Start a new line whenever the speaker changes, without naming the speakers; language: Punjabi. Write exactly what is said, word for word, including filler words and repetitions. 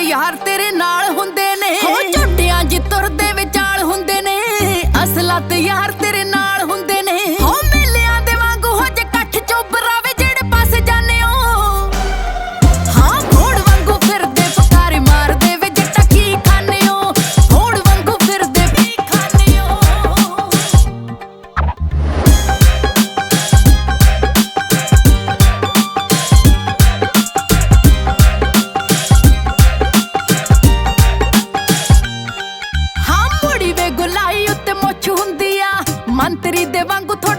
ਯਾਰ ਤੇਰੇ ਨਾਲ ਹੁੰਦੇ ਨੇ, ਹੋ ਝੁੱਟਿਆਂ ਜੀ ਤੁਰਦੇ ਵਿਚਾਲ ਹੁੰਦੇ ਨੇ, ਅਸਲਾਂ ਤੇ ਯਾਰ ਤੇਰੇ ਨਾਲ ਹੁੰਦੇ ਨੇ। ਹੋ ਮੇਲਿਆਂ ਦੇ ਵਾਂਗੂ ਹੋ ਜੇ ਇਕੱਠ ਚੋਬਰਾ ਵੇ ਜਿਹੜੇ ਪਾਸੇ ਜਾਂਦੇ ਹੋ, ਹਾਂ ਘੋੜ ਵਾਂਗੂ ਫਿਰਦੇ ਫਕਾਰੇ ਮਾਰਦੇ ਵੇ ਜੱਟਾ ਕੀ ਖਾਂਦੇ ਹੋ, ਘੋੜ ਵਾਂਗੂ ਫਿਰਦੇ ਵੀ ਖਾਂਦੇ ਹੋ। ਹਾਂ ਮੁੜੀ ਵੇ ਗੁਲਾਈ ਉੱਤੇ ਮੁੱਛ ਹੁੰਦੀ ਆ, ਮੰਤਰੀ ਦੇ ਵਾਂਗੂ